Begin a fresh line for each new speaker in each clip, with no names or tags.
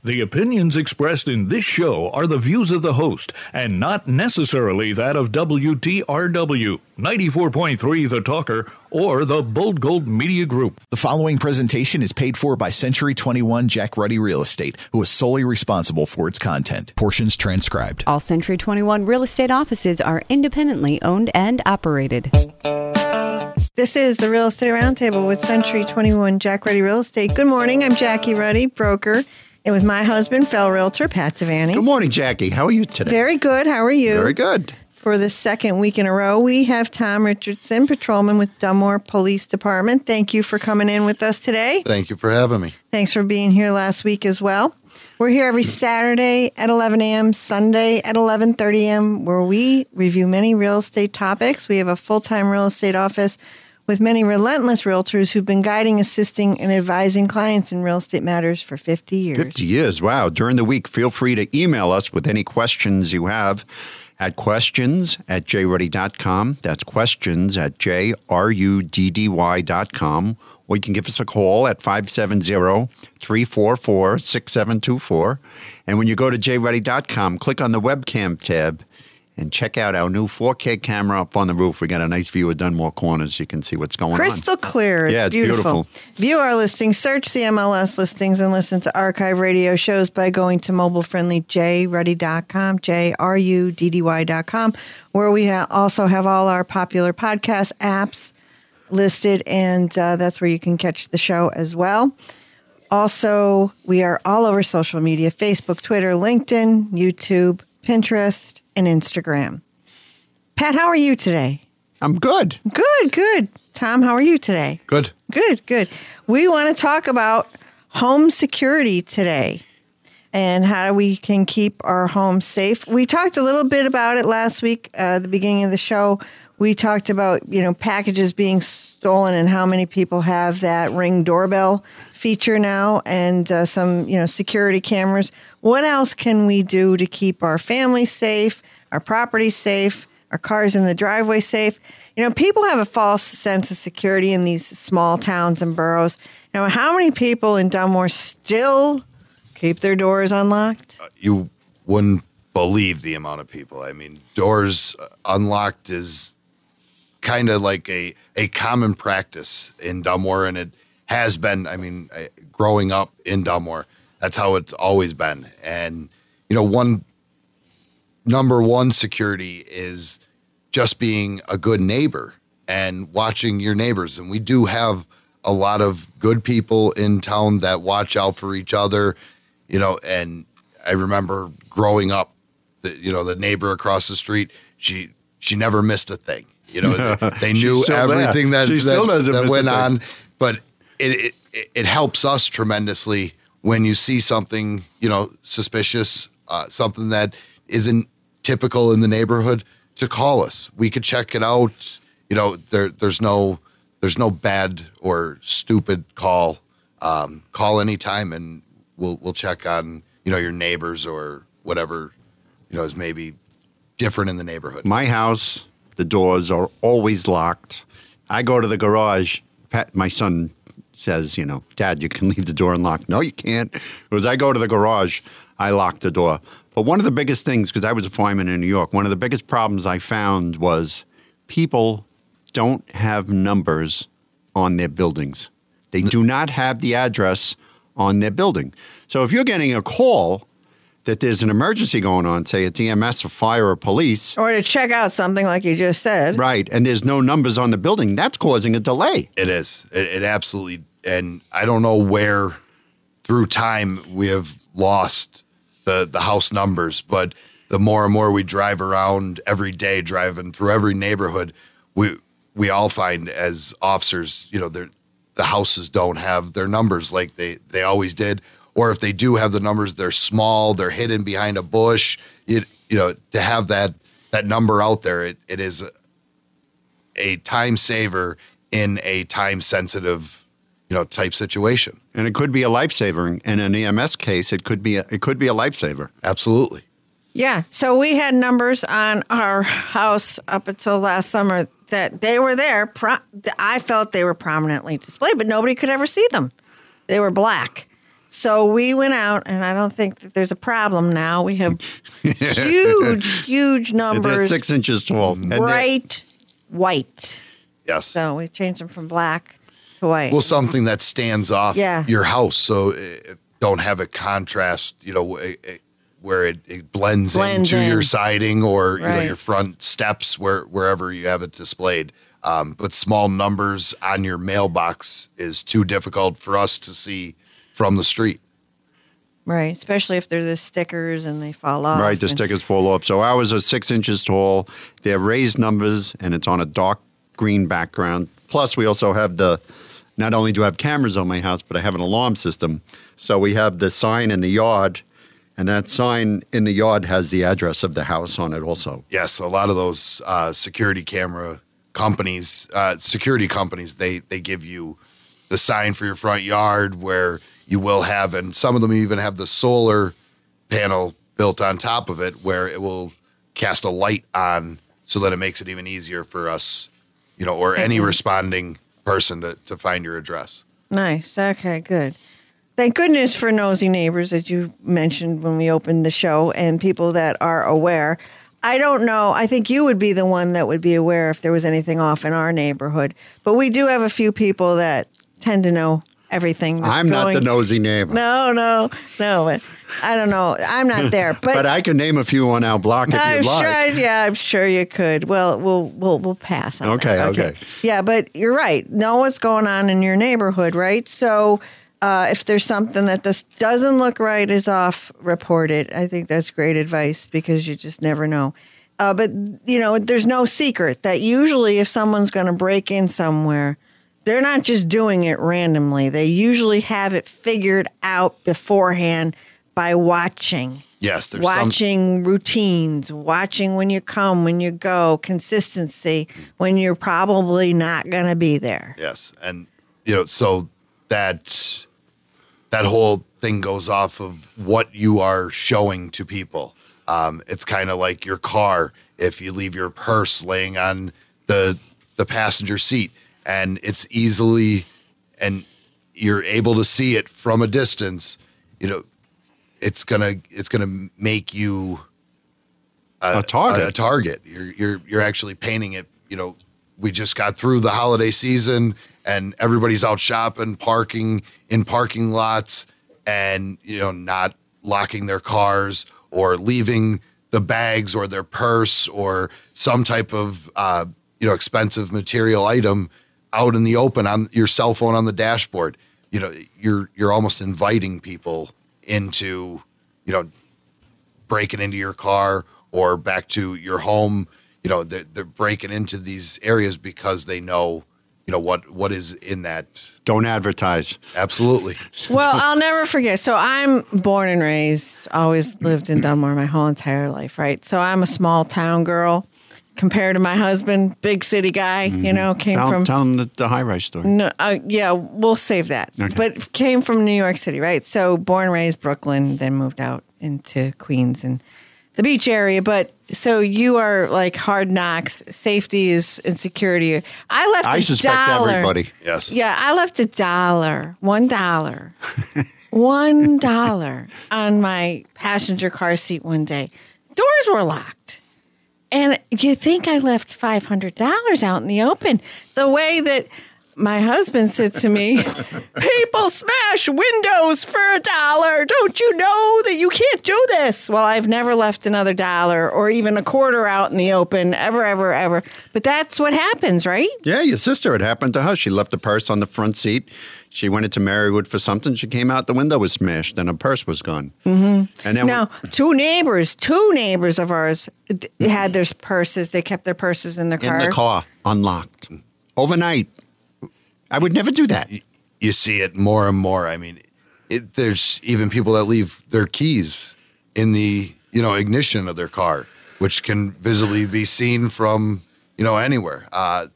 The opinions expressed in this show are the views of the host and not necessarily that of WTRW, 94.3 The Talker, or the Bold Gold Media Group.
The following presentation is paid for by Century 21 Jack Ruddy Real Estate, who is solely responsible for its content. Portions transcribed.
All Century 21 real estate offices are independently owned and operated.
This is the Real Estate Roundtable with Century 21 Jack Ruddy Real Estate. Good morning. I'm Jackie Ruddy, broker, and with my husband, fellow realtor, Pat Devaney.
Good morning, Jackie. How are you today?
Very good. How are you?
Very good.
For the second week in a row, we have Tom Richardson, patrolman with Dunmore Police Department. Thank you for coming in with us today.
Thank you for having me.
Thanks for being here last week as well. We're here every Saturday at 11 a.m., Sunday at 11:30 a.m., where we review many real estate topics. We have a full-time real estate office with many relentless realtors who've been guiding, assisting, and advising clients in real estate matters for 50 years.
50 years. Wow. During the week, feel free to email us with any questions you have at questions@jruddy.com. That's questions@jruddy.com. Or you can give us a call at 570-344-6724. And when you go to jruddy.com, click on the webcam tab and check out our new 4K camera up on the roof. We got a nice view of Dunmore Corners. You can see what's going on.
Crystal clear. It's beautiful. View our listings, search the MLS listings, and listen to archive radio shows by going to mobile-friendly jruddy.com, jruddy.com, where we also have all our popular podcast apps listed, and that's where you can catch the show as well. Also, we are all over social media, Facebook, Twitter, LinkedIn, YouTube, Pinterest, and Instagram. Pat, how are you today?
I'm good.
Good. Tom, how are you today?
Good.
Good. We want to talk about home security today and how we can keep our homes safe. We talked a little bit about it last week, the beginning of the show. We talked about, packages being stolen and how many people have that Ring doorbell feature now, and some, security cameras. What else can we do to keep our family safe, our property safe, our cars in the driveway safe? People have a false sense of security in these small towns and boroughs. How many people in Dunmore still keep their doors unlocked?
You wouldn't believe the amount of people. I mean, doors unlocked is kind of like a common practice in Dunmore, and it has been, growing up in Dunmore. That's how it's always been. And, number one security is just being a good neighbor and watching your neighbors. And we do have a lot of good people in town that watch out for each other, and I remember growing up, the neighbor across the street, she never missed a thing. They knew everything that went on, but it helps us tremendously when you see something, suspicious, something that isn't typical in the neighborhood, to call us. We could check it out. There's no bad or stupid call. Call anytime, and we'll check on your neighbors or whatever is maybe different in the neighborhood.
My house, the doors are always locked. I go to the garage. My son says, Dad, you can leave the door unlocked. No, you can't. Because I go to the garage, I lock the door. But one of the biggest things, because I was a fireman in New York, one of the biggest problems I found was people don't have numbers on their buildings. They do not have the address on their building. So if you're getting a call that there's an emergency going on, say it's EMS or fire or police.
Or to check out something like you just said.
Right, and there's no numbers on the building, that's causing a delay.
It is. It absolutely, and I don't know where through time we have lost the house numbers, but the more and more we drive around every day, driving through every neighborhood, we all find as officers, the houses don't have their numbers like they always did. Or if they do have the numbers, they're small, they're hidden behind a bush. To have that number out there, it is a time saver in a time sensitive, type situation.
And it could be a lifesaver. In an EMS case, it could be a lifesaver.
Absolutely.
Yeah. So we had numbers on our house up until last summer that they were there. I felt they were prominently displayed, but nobody could ever see them. They were black. So we went out, and I don't think that there's a problem now. We have huge numbers.
They're 6 inches tall. And
Bright white.
Yes.
So we changed them from black to white.
Well, something that stands off
Yeah.
your house, so don't have a contrast, where it blends into
in.
your siding or
Right.
your front steps, wherever you have it displayed. But small numbers on your mailbox is too difficult for us to see from the street.
Right, especially if they're the stickers and they fall off.
Right, the
and-
stickers fall off. So ours are 6 inches tall. They're raised numbers, and it's on a dark green background. Plus, we also have not only do I have cameras on my house, but I have an alarm system. So we have the sign in the yard, and that sign in the yard has the address of the house on it also.
Yes, a lot of those security companies, they give you the sign for your front yard where you will have, and some of them even have the solar panel built on top of it where it will cast a light on so that it makes it even easier for us, or any responding person to find your address.
Nice. Okay, good. Thank goodness for nosy neighbors, as you mentioned when we opened the show, and people that are aware. I don't know. I think you would be the one that would be aware if there was anything off in our neighborhood. But we do have a few people that tend to know everything that's
I'm not
going.
the nosy neighbor.
No. But I don't know. I'm not there.
But I can name a few on our block if you'd like.
I'm sure you could. Well, we'll pass on that.
Okay.
Yeah, but you're right. Know what's going on in your neighborhood, right? So if there's something that just doesn't look right is off, report it. I think that's great advice because you just never know. But, there's no secret that usually if someone's going to break in somewhere, they're not just doing it randomly. They usually have it figured out beforehand by watching.
Yes, there's
watching routines, watching when you come, when you go, consistency, when you're probably not going to be there.
Yes, and so that whole thing goes off of what you are showing to people. It's kind of like your car. If you leave your purse laying on the passenger seat, and it's easily, and you're able to see it from a distance, it's gonna make you
A target.
A target. You're actually painting it. We just got through the holiday season, and everybody's out shopping, parking in parking lots, and not locking their cars or leaving the bags or their purse or some type of expensive material item out in the open on your cell phone on the dashboard. You're almost inviting people into breaking into your car or back to your home. They're breaking into these areas because they know what is in that.
Don't advertise.
Absolutely.
Well, I'll never forget. So I'm born and raised, always lived in Dunmore my whole entire life, right? So I'm a small town girl compared to my husband, big city guy, came from.
Tell them the high-rise story.
No, yeah, we'll save that.
Okay.
But came from New York City, right? So born and raised Brooklyn, then moved out into Queens and the beach area. But so you are like hard knocks, safety is and security. I left
I suspect
$1.
everybody.
Yes.
Yeah, I left $1, $1 on my passenger car seat one day. Doors were locked. And you think I left $500 out in the open. The way that my husband said to me, people smash windows for $1. Don't you know that you can't do this? Well, I've never left another $1 or even a quarter out in the open, ever. But that's what happens, right?
Yeah, your sister, it happened to her. She left a purse on the front seat. She went into Marywood for something. She came out, the window was smashed, and her purse was gone. Mm-hmm. And then
Now, two neighbors of ours had their purses. They kept their purses in their car.
in the car, unlocked, overnight. I would never do that.
You see it more and more. I mean, there's even people that leave their keys in the ignition of their car, which can visibly be seen from anywhere.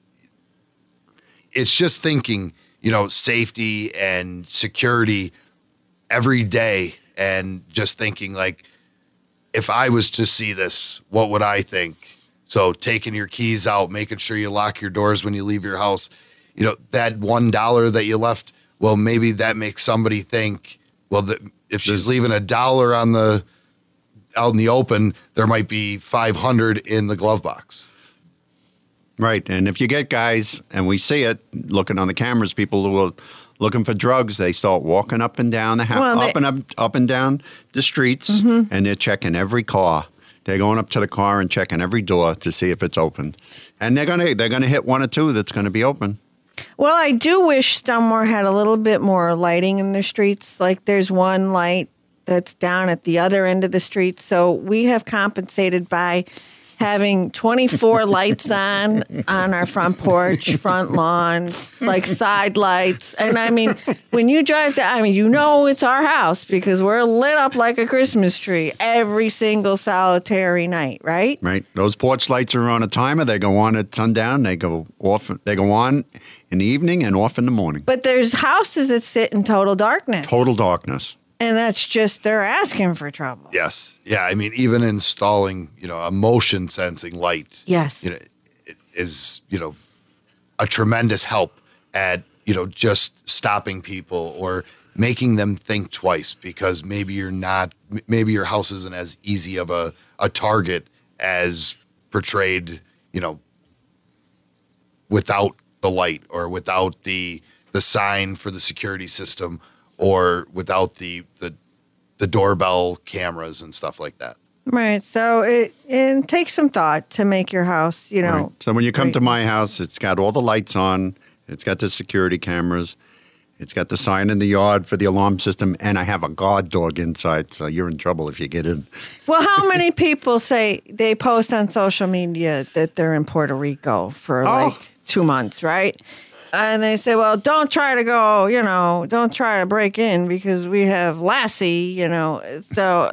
It's just thinking safety and security every day, and just thinking like, if I was to see this, what would I think? So taking your keys out, making sure you lock your doors when you leave your house. That $1 that you left, well, maybe that makes somebody think Well, if she's leaving $1 out in the open, there might be 500 in the glove box.
Right. And if you get guys, and we see it, looking on the cameras, people who are looking for drugs, they start walking up and down the house, up and down the streets, and they're checking every car. They're going up to the car and checking every door to see if it's open. And they're gonna hit one or two that's going to be open.
Well, I do wish Stonmore had a little bit more lighting in their streets. Like there's one light that's down at the other end of the street. So we have compensated by having 24 lights on our front porch, front lawn, like side lights. And I mean, when you drive down, it's our house because we're lit up like a Christmas tree every single solitary night, right?
Right. Those porch lights are on a timer. They go on at sundown. They go off. They go on in the evening and off in the morning.
But there's houses that sit in total darkness.
Total darkness.
And that's just, they're asking for trouble.
Yes. Yeah. I mean, even installing, a motion sensing light.
Yes.
It is, a tremendous help at, just stopping people or making them think twice because maybe your house isn't as easy of a target as portrayed, without the light or without the sign for the security system or without the doorbell cameras and stuff like that.
Right. So it takes some thought to make your house,
Right. So when you come to my house, it's got all the lights on. It's got the security cameras. It's got the sign in the yard for the alarm system. And I have a guard dog inside. So you're in trouble if you get in.
Well, how many people say they post on social media that they're in Puerto Rico for like 2 months, right? And they say, well, don't try to go, don't try to break in because we have Lassie, So,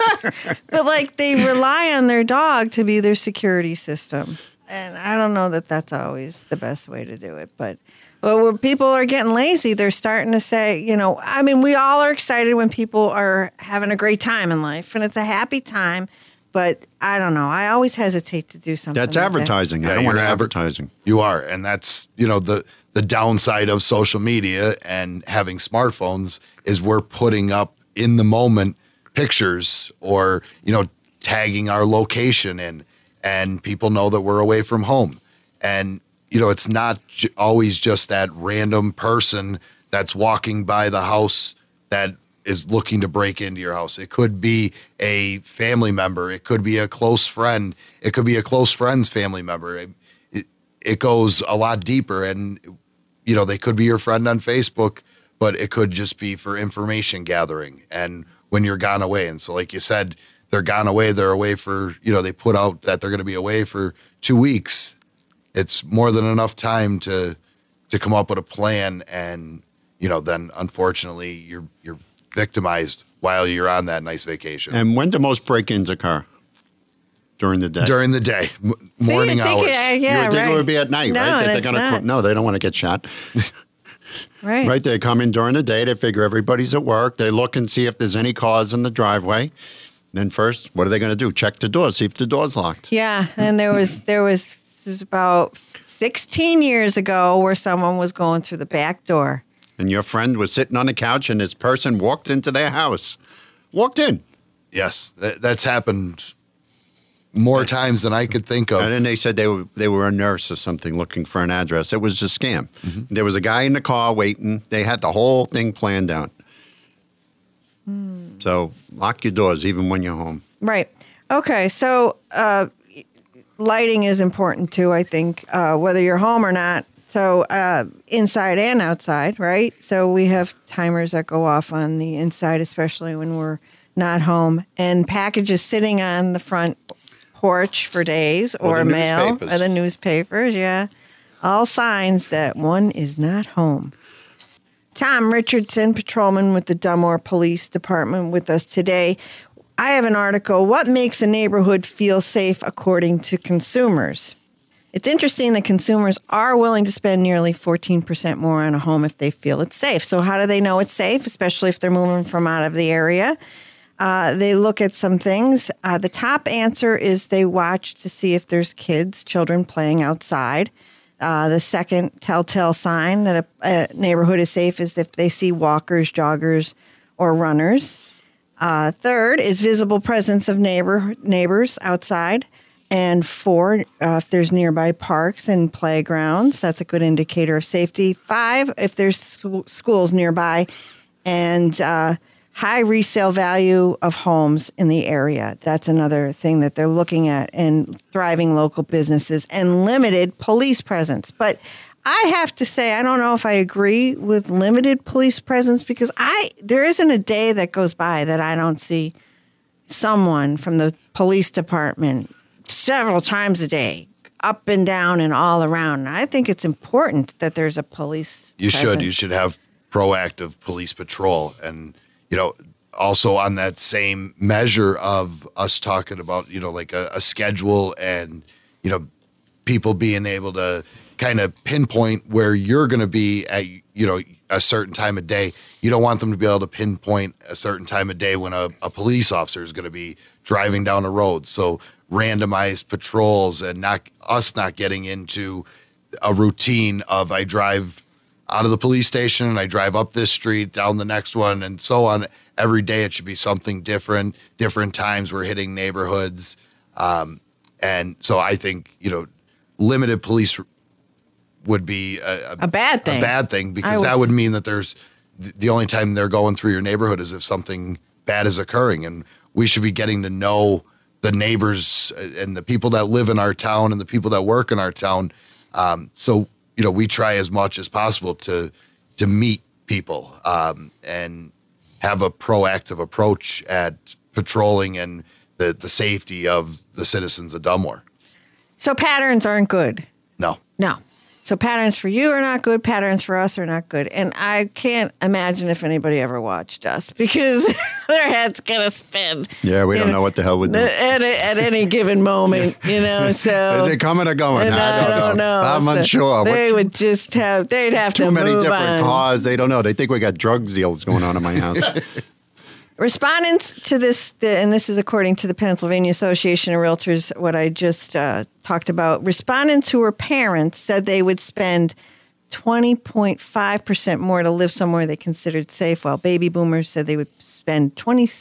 but like they rely on their dog to be their security system. And I don't know that that's always the best way to do it. But when people are getting lazy, they're starting to say, we all are excited when people are having a great time in life and it's a happy time. But I don't know. I always hesitate to do something.
That's
like
advertising.
That.
I don't want advertising.
You are. And that's, the downside of social media and having smartphones is we're putting up in the moment pictures or, tagging our location in and people know that we're away from home. And, it's not always just that random person that's walking by the house that is looking to break into your house. It could be a family member. It could be a close friend. It could be a close friend's family member. It goes a lot deeper and, they could be your friend on Facebook, but it could just be for information gathering and when you're gone away. And so like you said, they're gone away. They're away for, they put out that they're going to be away for 2 weeks. It's more than enough time to come up with a plan. And, then unfortunately you're victimized while you're on that nice vacation.
And when do most break-ins occur? During the day.
During the day, morning hours.
You would think it would be at night, right? That they're not. No, they don't want to get shot.
Right.
Right. They come in during the day. They figure everybody's at work. They look and see if there's any cars in the driveway. Then first, what are they going to do? Check the door, see if the door's locked.
Yeah, and there was about 16 years ago where someone was going through the back door.
And your friend was sitting on the couch, and this person walked into their house. Walked in.
Yes, that's happened more times than I could think of.
And then they said they were a nurse or something looking for an address. It was a scam. Mm-hmm. There was a guy in the car waiting. They had the whole thing planned out. So lock your doors even when you're home.
Right. Okay. So lighting is important too, I think, whether you're home or not. So inside and outside, right? So we have timers that go off on the inside, especially when we're not home, and packages sitting on the front porch for days or mail or the newspapers. Yeah. All signs that one is not home. Tom Richardson, patrolman with the Dunmore Police Department, with us today. I have an article, What Makes a Neighborhood Feel Safe According to Consumers. It's interesting that consumers are willing to spend nearly 14% more on a home if they feel it's safe. So how do they know it's safe, especially if they're moving from out of the area? They look at some things. The top answer is they watch to see if there's children playing outside. The second telltale sign that a neighborhood is safe is if they see walkers, joggers, or runners. Third is visible presence of neighbors outside. And 4, if there's nearby parks and playgrounds, that's a good indicator of safety. 5, if there's schools nearby. And high resale value of homes in the area. That's another thing that they're looking at, and thriving local businesses and limited police presence. But I have to say, I don't know if I agree with limited police presence, because there isn't a day that goes by that I don't see someone from the police department several times a day, up and down and all around. And I think it's important that there's a police presence.
You should have proactive police patrol. And, also on that same measure of us talking about, like a schedule and, people being able to kind of pinpoint where you're going to be at, a certain time of day. You don't want them to be able to pinpoint a certain time of day when a police officer is going to be driving down a road. So randomized patrols and not getting into a routine of I drive out of the police station and I drive up this street, down the next one, and so on. Every day it should be something different times we're hitting neighborhoods. And so I think, limited police would be a bad thing. A bad thing, because that would mean that there's the only time they're going through your neighborhood is if something bad is occurring. And we should be getting to know the neighbors and the people that live in our town and the people that work in our town. So, we try as much as possible to meet people and have a proactive approach at patrolling and the safety of the citizens of Dunmore.
So patterns aren't good.
No.
So patterns for you are not good. Patterns for us are not good. And I can't imagine if anybody ever watched us, because their head's going to spin.
Yeah, we don't know what the hell we're doing.
At any given moment, So
is it coming or going?
I don't know.
I'm unsure.
They'd have to move on.
Too many different cars. They don't know. They think we got drug deals going on in my house.
Respondents to this, and this is according to the Pennsylvania Association of Realtors, what I just talked about. Respondents who were parents said they would spend 20.5% more to live somewhere they considered safe, while baby boomers said they would spend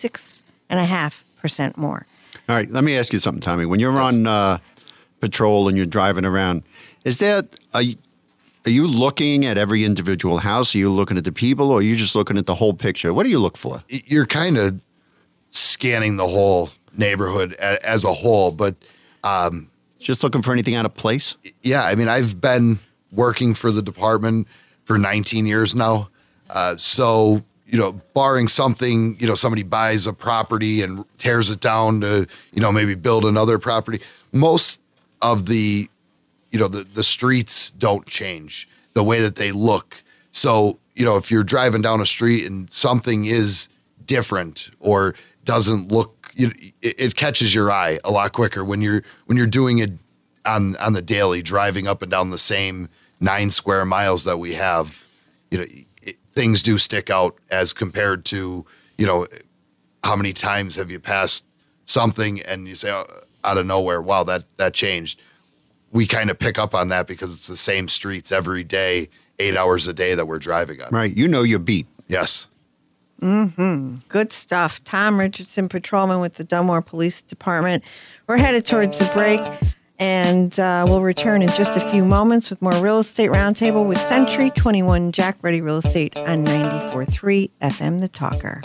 26.5% more.
All right, let me ask you something, Tommy. When you're on patrol and you're driving around, are you looking at every individual house? Are you looking at the people, or are you just looking at the whole picture? What do you look for?
You're kind of scanning the whole neighborhood as a whole, but
just looking for anything out of place?
Yeah, I mean, I've been working for the department for 19 years now. So, barring something, somebody buys a property and tears it down to, maybe build another property, most of the streets don't change the way that they look. So, if you're driving down a street and something is different or doesn't look, it catches your eye a lot quicker when you're doing it on the daily, driving up and down the same 9 square miles that we have. Things do stick out as compared to, how many times have you passed something and you say, out of nowhere, wow, that changed. We kind of pick up on that because it's the same streets every day, 8 hours a day that we're driving on.
Right. You know your beat.
Yes.
Mm-hmm. Good stuff. Tom Richardson, patrolman with the Dunmore Police Department. We're headed towards the break, and we'll return in just a few moments with more Real Estate Roundtable with Century 21 Jack Ready Real Estate on 94.3 FM The Talker.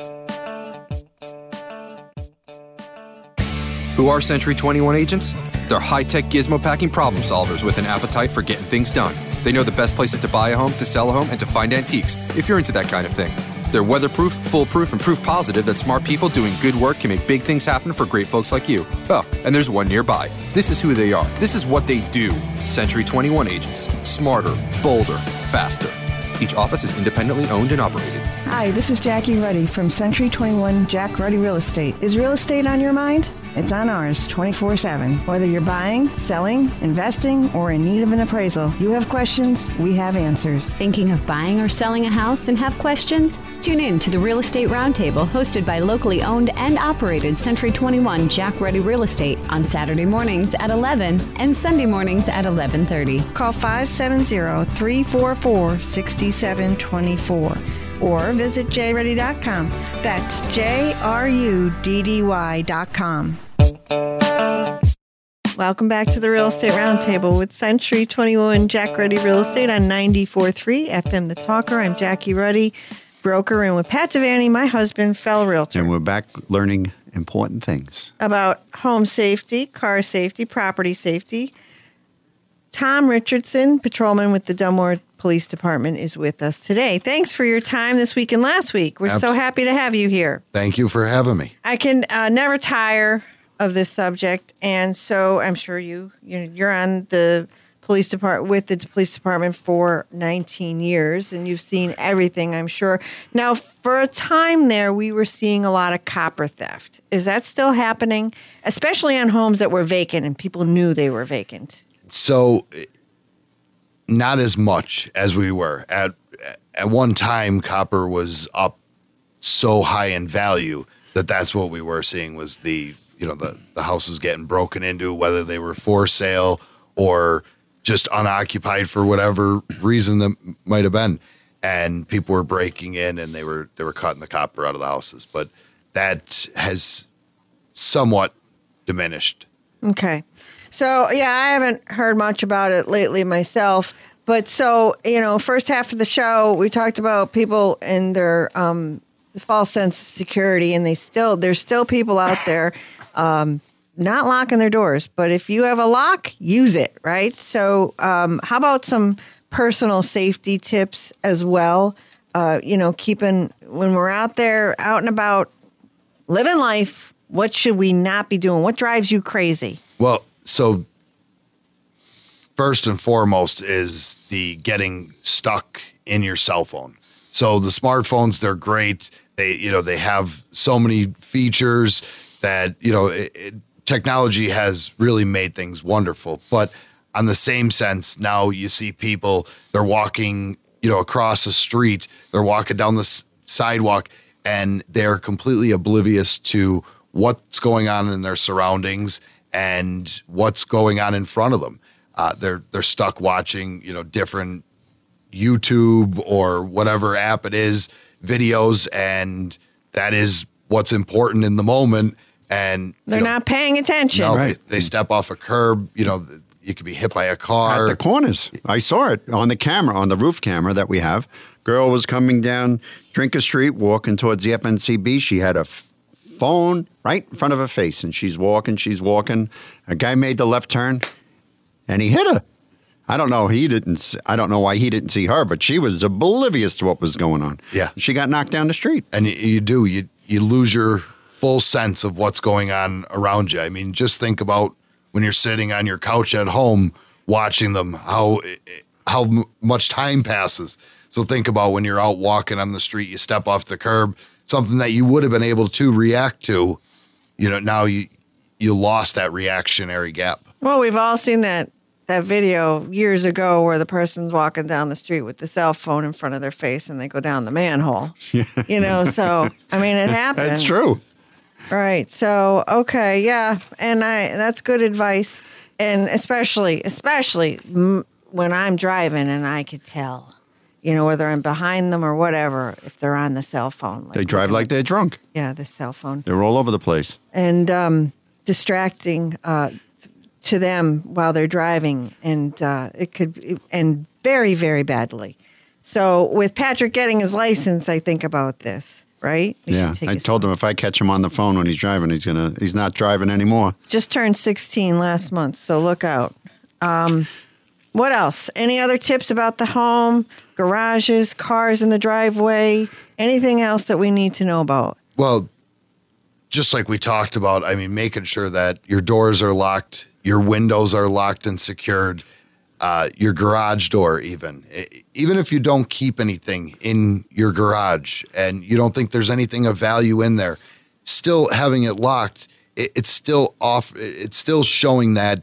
Who are Century 21 agents? They're high-tech gizmo-packing problem solvers with an appetite for getting things done. They know the best places to buy a home, to sell a home, and to find antiques, if you're into that kind of thing. They're weatherproof, foolproof, and proof positive that smart people doing good work can make big things happen for great folks like you. Oh, and there's one nearby. This is who they are. This is what they do. Century 21 agents. Smarter, bolder, faster. Each office is independently owned and operated.
Hi, this is Jackie Ruddy from Century 21 Jack Ruddy Real Estate. Is real estate on your mind? It's on ours 24/7. Whether you're buying, selling, investing, or in need of an appraisal, you have questions, we have answers.
Thinking of buying or selling a house and have questions? Tune in to the Real Estate Roundtable hosted by locally owned and operated Century 21 Jack Ready Real Estate on Saturday mornings at 11 and Sunday mornings at 11:30.
Call 570-344-6724. or visit jruddy.com. That's JRUDDY.com. Welcome back to the Real Estate Roundtable with Century 21 Jack Ruddy Real Estate on 94.3 FM The Talker. I'm Jackie Ruddy, broker, and with Pat Devaney, my husband, fellow realtor.
And we're back learning important things
about home safety, car safety, property safety. Tom Richardson, patrolman with the Dunmore Police Department, is with us today. Thanks for your time this week and last week. We're so happy to have you here.
Thank you for having me.
I can never tire of this subject, and so I'm sure you're on the police department with the police department for 19 years, and you've seen everything, I'm sure. Now, for a time there, we were seeing a lot of copper theft. Is that still happening, especially on homes that were vacant and people knew they were vacant?
So, not as much as we were. At one time, copper was up so high in value that's what we were seeing was the houses getting broken into, whether they were for sale or just unoccupied for whatever reason that might have been. And people were breaking in and they were cutting the copper out of the houses. But that has somewhat diminished.
Okay. So, yeah, I haven't heard much about it lately myself. But so, first half of the show, we talked about people and their false sense of security. And there's still people out there not locking their doors. But if you have a lock, use it, right? So how about some personal safety tips as well? Keeping when we're out there, out and about, living life, what should we not be doing? What drives you crazy?
Well, so first and foremost is the getting stuck in your cell phone. So the smartphones, they're great. They have so many features that, technology has really made things wonderful. But on the same sense, now you see people, they're walking, across a street, they're walking down the sidewalk, and they're completely oblivious to what's going on in their surroundings and what's going on in front of them. They're stuck watching, different YouTube or whatever app it is, videos, and that is what's important in the moment. And
they're not paying attention.
No,
right.
They step off a curb, you could be hit by a car.
at the corners. I saw it on the camera, on the roof camera that we have. Girl was coming down Drinker Street, walking towards the FNCB. She had a phone right in front of her face, and she's walking. A guy made the left turn, and he hit her. I don't know why he didn't see her, but she was oblivious to what was going on.
Yeah.
She got knocked down the street.
And you lose your full sense of what's going on around you. I mean, just think about when you're sitting on your couch at home watching them, how much time passes. So think about when you're out walking on the street, you step off the curb, something that you would have been able to react to, now you lost that reactionary gap.
Well, we've all seen that video years ago where the person's walking down the street with the cell phone in front of their face and they go down the manhole. So, I mean, it happens.
That's true.
Right. So, okay. Yeah. And that's good advice. And especially when I'm driving and I could tell, whether I'm behind them or whatever, if they're on the cell phone.
They drive like they're drunk.
Yeah, the cell phone.
They're all over the place.
And distracting to them while they're driving. And it could end very, very badly. So with Patrick getting his license, I think about this. Right?
Yeah, I told him if I catch him on the phone when he's driving, he's not driving anymore.
Just turned 16 last month, so look out. What else? Any other tips about the home, garages, cars in the driveway, anything else that we need to know about?
Well, just like we talked about, I mean, making sure that your doors are locked, your windows are locked and secured, your garage door even if you don't keep anything in your garage and you don't think there's anything of value in there, still having it locked, it's still off. It's still showing that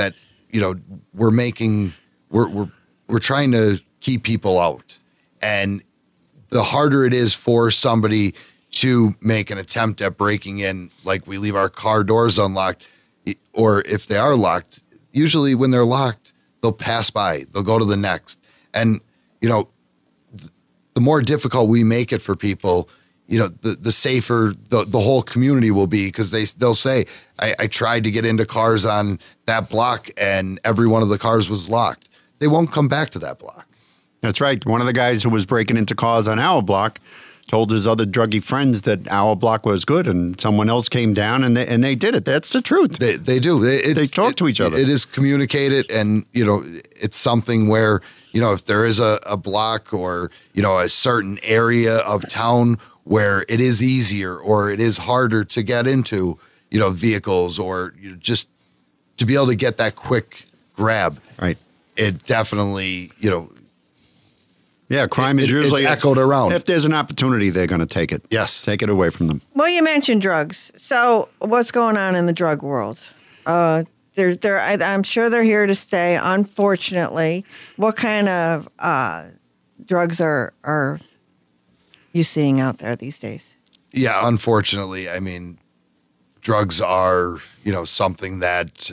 we're trying to keep people out. And the harder it is for somebody to make an attempt at breaking in, like we leave our car doors unlocked, or if they are locked, usually when they're locked, they'll pass by, they'll go to the next. And, the more difficult we make it for people, the safer the whole community will be, because they'll say, I tried to get into cars on that block and every one of the cars was locked. They won't come back to that block.
That's right. One of the guys who was breaking into cars on our block told his other druggy friends that our block was good, and someone else came down and they did it. That's the truth.
They do.
They talk to each other.
It is communicated, and it's something where if there is a block or a certain area of town where it is easier or it is harder to get into vehicles, or just to be able to get that quick grab.
Right.
It definitely
Yeah, crime is usually
it's echoed around.
If there's an opportunity, they're going to take it.
Yes.
Take it away from them.
Well, you mentioned drugs. So what's going on in the drug world? I'm sure they're here to stay, unfortunately. What kind of drugs are you seeing out there these days?
Yeah, unfortunately, I mean, drugs are, something that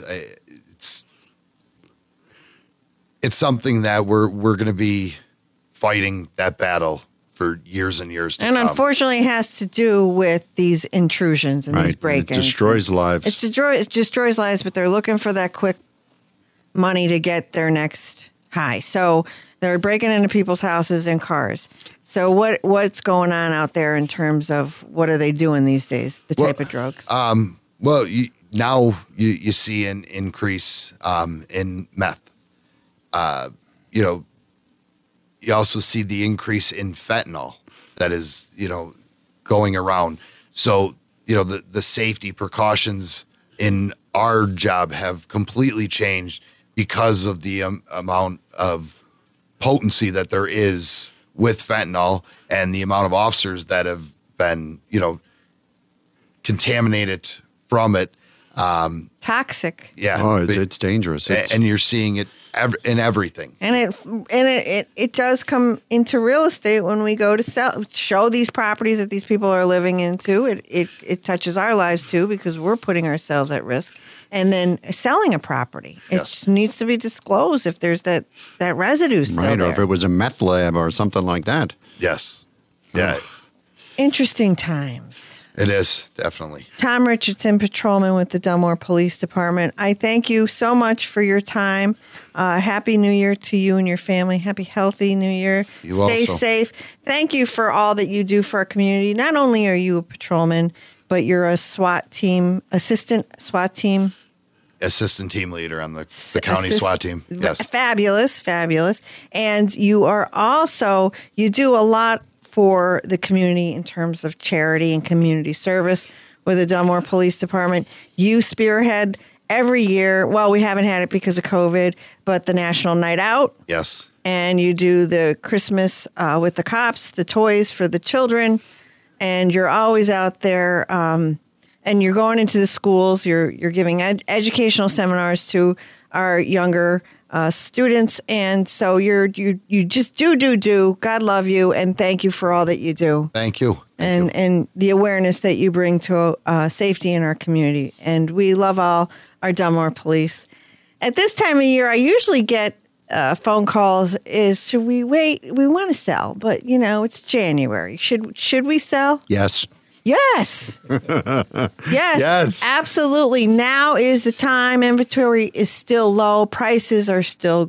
it's something that we're going to be fighting that battle for years and years to
come.
And
unfortunately, it has to do with these intrusions and these break-ins.
It destroys lives.
It destroys lives, but they're looking for that quick money to get their next high. So they're breaking into people's houses and cars. So what's going on out there in terms of what are they doing these days, the type of drugs?
Well, now you see an increase in meth. You also see the increase in fentanyl that is, going around. So, the safety precautions in our job have completely changed because of the amount of potency that there is with fentanyl and the amount of officers that have been, contaminated from it.
Toxic.
Yeah.
Oh, it's dangerous.
And you're seeing it in everything.
And it does come into real estate when we go to show these properties that these people are living into. It touches our lives too, because we're putting ourselves at risk. And then selling a property, it just needs to be disclosed if there's that residue still there.
Or if it was a meth lab or something like that.
Yes. Yeah.
Interesting times.
It is, definitely.
Tom Richardson, patrolman with the Dunmore Police Department. I thank you so much for your time. Happy New Year to you and your family. Happy, healthy New Year. Stay safe. Thank you for all that you do for our community. Not only are you a patrolman, but you're a assistant SWAT team.
Assistant team leader on the county SWAT team. Yes.
Fabulous. And you are also, you do a lot for the community in terms of charity and community service with the Dunmore Police Department. You spearhead every year. Well, we haven't had it because of COVID, but the National Night Out.
Yes.
And you do the Christmas with the cops, the toys for the children. And you're always out there. And you're going into the schools. You're giving educational seminars to our younger students, and so you just do. God love you, and thank you for all that you do.
Thank you.
And the awareness that you bring to safety in our community. And we love all our Dunmore police. At this time of year, I usually get phone calls. Should we wait? We want to sell, but it's January. Should we sell?
Yes.
Yes. Yes. Absolutely. Now is the time. Inventory is still low. Prices are the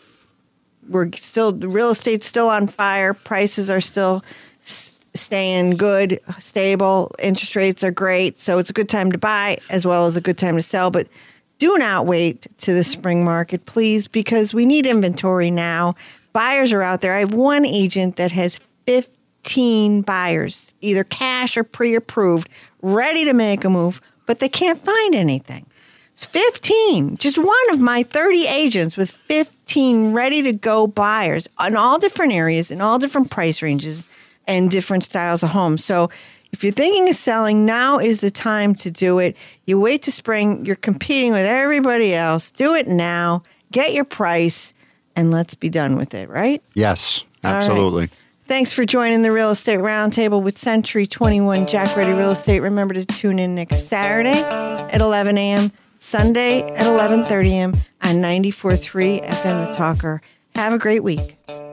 real estate's still on fire. Prices are still staying good, stable. Interest rates are great. So it's a good time to buy as well as a good time to sell. But do not wait to the spring market, please, because we need inventory now. Buyers are out there. I have one agent that has 15 buyers, either cash or pre-approved, ready to make a move, but they can't find anything. It's 15. Just one of my 30 agents with 15 ready-to-go buyers in all different areas, in all different price ranges, and different styles of homes. So if you're thinking of selling, now is the time to do it. You wait to spring, you're competing with everybody else. Do it now. Get your price, and let's be done with it, right?
Yes, absolutely.
Thanks for joining the Real Estate Roundtable with Century 21 Jack Ready Real Estate. Remember to tune in next Saturday at 11 a.m., Sunday at 11:30 a.m. on 94.3 FM The Talker. Have a great week.